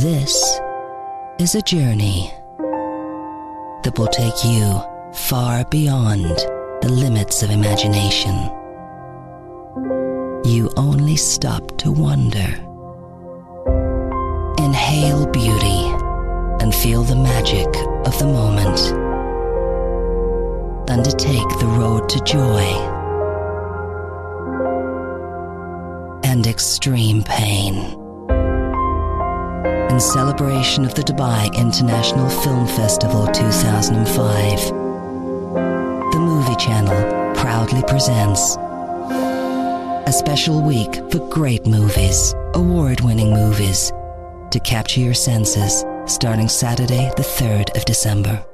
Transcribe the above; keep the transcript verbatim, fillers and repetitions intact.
This is a journey that will take you far beyond the limits of imagination. You only stop to wonder. Inhale beauty and feel the magic of the moment. Undertake the road to joy and extreme pain. In celebration of the Dubai International Film Festival two thousand five, the Movie Channel proudly presents a special week for great movies, award-winning movies, to capture your senses starting Saturday the third of December.